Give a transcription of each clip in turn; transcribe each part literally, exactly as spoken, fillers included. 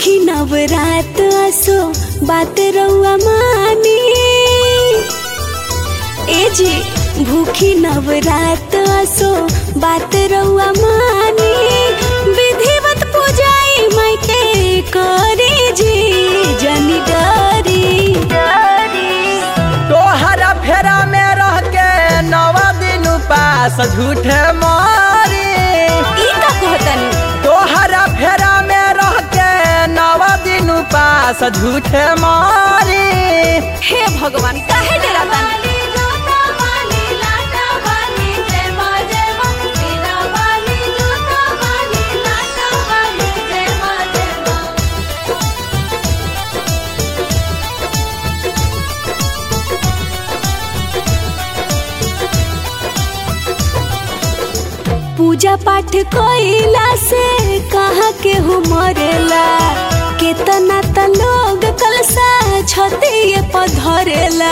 भूखी नवरात असो बात रउआ मानी। ए जी भूखी नवरात असो बात रउआ मानी। विधिवत पूजाई मायके करी जी जनी डरी। तोहरा फेरा में रह के नवा दिन उपास झूठे मारी। ई का कहतनी? तोहरा फेरा में रह के नवा दिन उपास झूठे मारी। हे भगवान काहे डरातानी? पूजा पाठ कइला से कहाँ के हो मरेला। केतना त लोग कलसा छतिए पधरेला।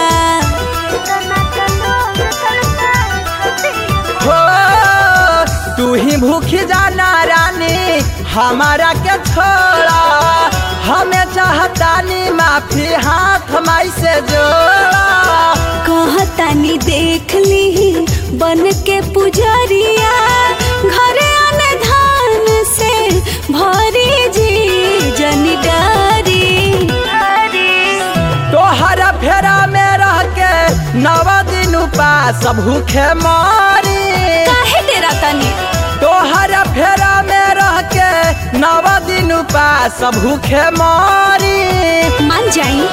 हो तू ही भूखी जाना रानी हमारा के छोड़ा। हमें चाहतानी माफी हाथ माई से जोड़ा। कहतानी देख ली बन के पुजरिया। घरे आने धान से भरी जी जनी डरी। तोहरा फेरा में रह के नवा दिन उपास भूखे मारी। काहे डरातानी? तोहरा फेरा में रह के नवा दिन उपास भूखे मारी। मान जाई।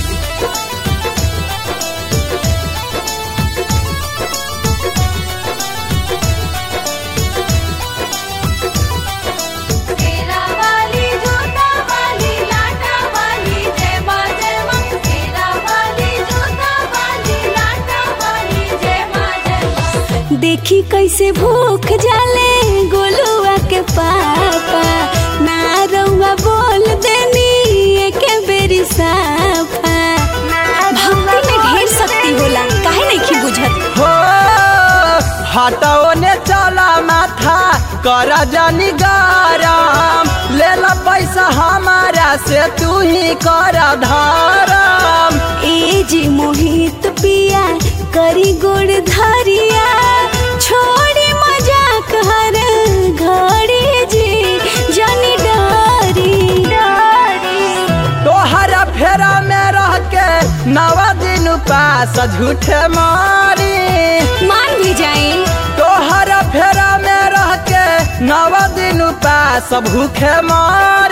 देखी कैसे भूख जाले गोलुआ के पापा। ना रउआ बोल देनी एके बेरी साफा। भक्ति में ढेर शक्ति होला काहे नहीं बुझत? हो हटाओ ने चला माथा कर जानी गरम। ले ला पैसा हमारा से तू ही कर धरम। ए जी मोहित पिया करी गोड़ धरिया। छोड़ी मजाक हर घड़ी जी जानी डरी। तोहरा फेरा में रह के नवा दिन उपास झूठे मारी। मान भी जाए। तोहरा फेरा में रह के नवा दिन उपास भूखे मारी।